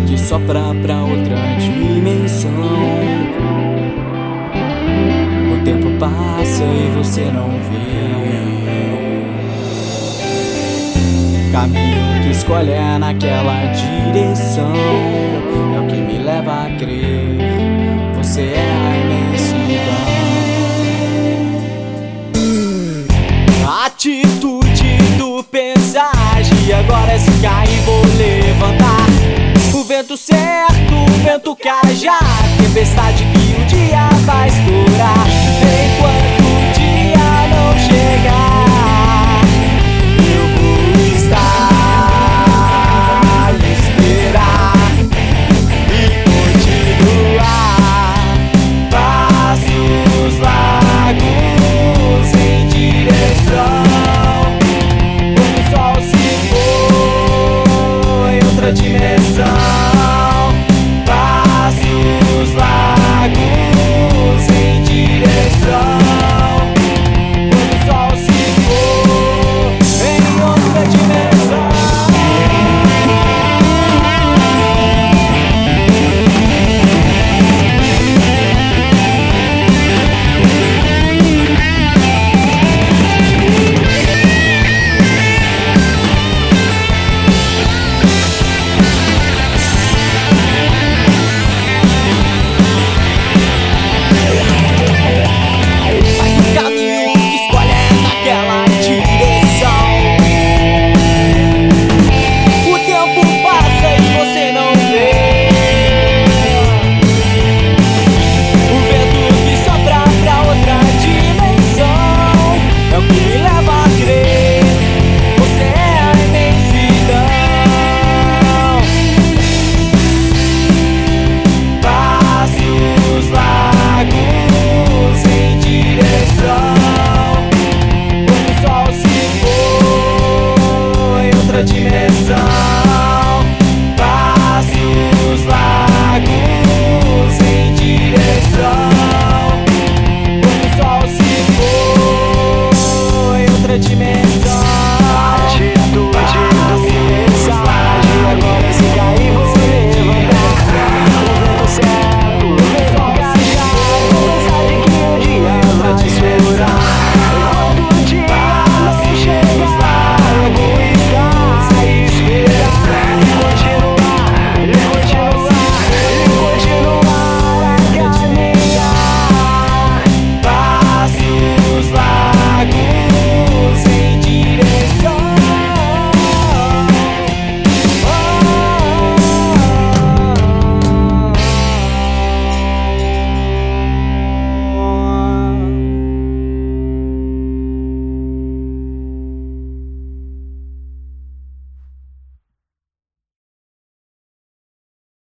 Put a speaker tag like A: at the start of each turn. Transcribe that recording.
A: que sopra pra outra dimensão. O tempo passa e você não vê. Caminho que escolhe é naquela direção. É o que me leva a crer. Você é a imensidão. Atitude do pensagem agora é se cair, vou levantar. O vento certo, o vento cajá, tempestade que um dia vai estourar. Enquanto o dia não chegar, eu vou estar e esperar e continuar. Passos largos em direção. Quando o sol se for em outra dimensão.